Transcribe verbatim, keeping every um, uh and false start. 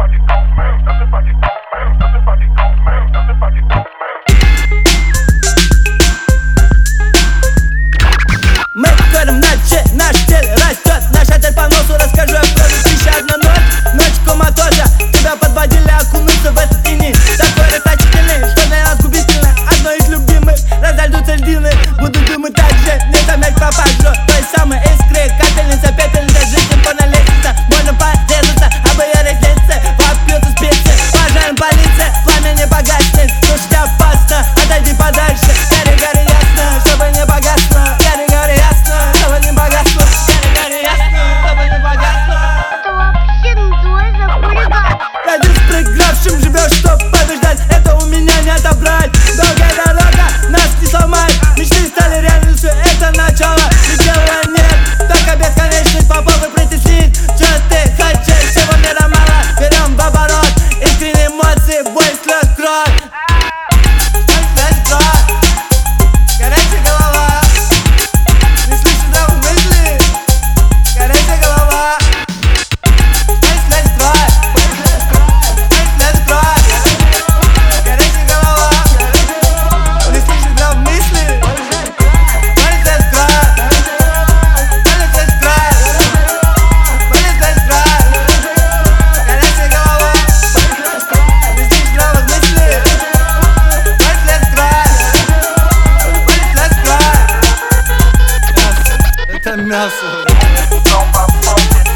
Мы говорим ночи, наш теле растет. Наш отель по носу, расскажу я про тысяча одна ночь. Ночь коматоза, тебя подводили окунуться в этот иней. Такой расточительный, что для нас губительно. Одно из любимых, разойдутся льдины. Буду думать так же, не заметь попажу. Той самой искры, капельница, пепельница. Жизнь по лестнице, больно порезаться, а бы я ресницы. Вопьются спицы, пожарим полиция. Пламя не погаснет, слушать опасно. Отойди подальше, гори, гори ясно, чтобы не погасло. Гори, гори ясно, чтобы не погасло. Гори, гори ясно, чтобы не погасло. Это вообще называется хулиган. Ради с проигравшим живешь, чтоб побеждать. Это у меня не отобрать. Долгая дорога нас не сломает. Мечты стали реальностью, это начало. Предела нет, только бесконечность попробуй притеснить. Что ты хочешь, всего мира мало. Берем в оборот искренние эмоции, боль, слез, кровь. Боль, слез, кровь. Горячая голова. Не слышу здравых мыслей. Горячая голова. Боль, слез, кровь. Боль, слез, кровь. Горячая голова. Не слышу здравых мыслей. Боль, слез, кровь. Боль, слез, кровь. Боль, слез, кровь. Горячая голова. Не слышу здравых мыслей. Боль, слез, кровь. Боль, слез, кровь. Мясо. Это мясо.